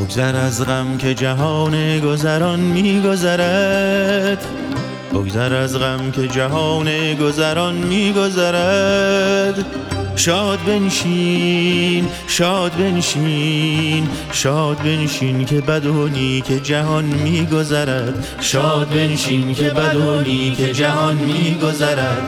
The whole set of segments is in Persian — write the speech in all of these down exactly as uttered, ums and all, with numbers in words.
بگذر از غم که جهان گذران می‌گذرد، بگذر از غم که جهان گذران می‌گذرد. شاد بنشین، شاد بنشین، شاد بنشین که بد و نیک جهان می‌گذرد. شاد بنشین که بد و نیک جهان می‌گذرد.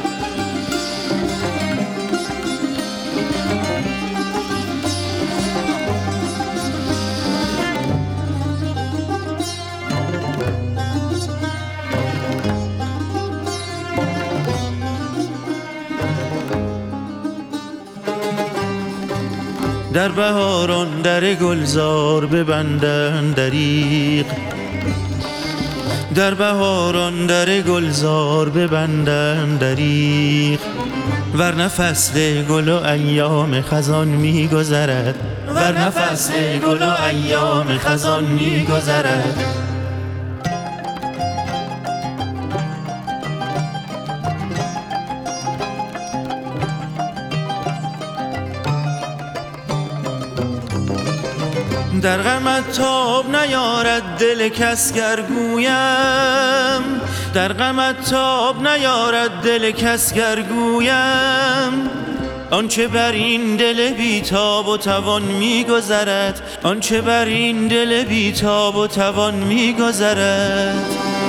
در بهاران در گلزار ببندن دریغ، در بهاران در گلزار ببندن دریغ. ورنه فصل گل و ایام خزان می‌گذرد، ورنه فصل گل و ایام خزان می‌گذرد. در غمت تاب نیارد دل کس گر گویم، در غمت تاب نیارد دل کس گر گویم. آنچه بر این دل بیتاب و توان می‌گذرد، آنچه بر این دل بیتاب و توان می‌گذرد.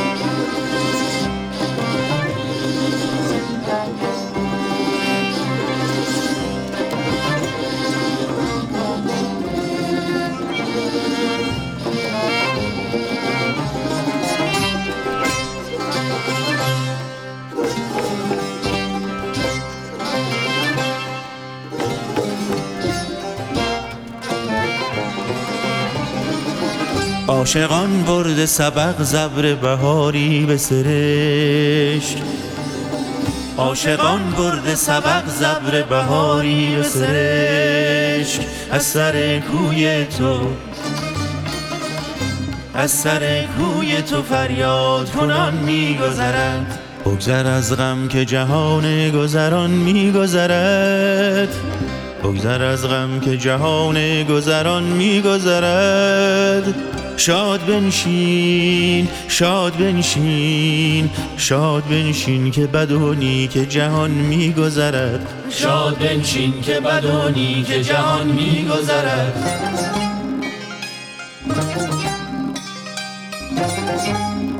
عاشقان برده سبق زبر بهاری به سرشک، عاشقان برده سبق زبر بهاری به سرشک. از سر کوی تو، از سر کوی تو فریاد کنان می‌گذرد. بگذر از غم که جهان گذران می‌گذرد، بگذر از غم که جهان گذران می‌گذرد. شاد بنشین، شاد بنشین، شاد بنشین که بد و نیک جهان می‌گذرد. شاد بنشین که بد و نیک جهان می‌گذرد.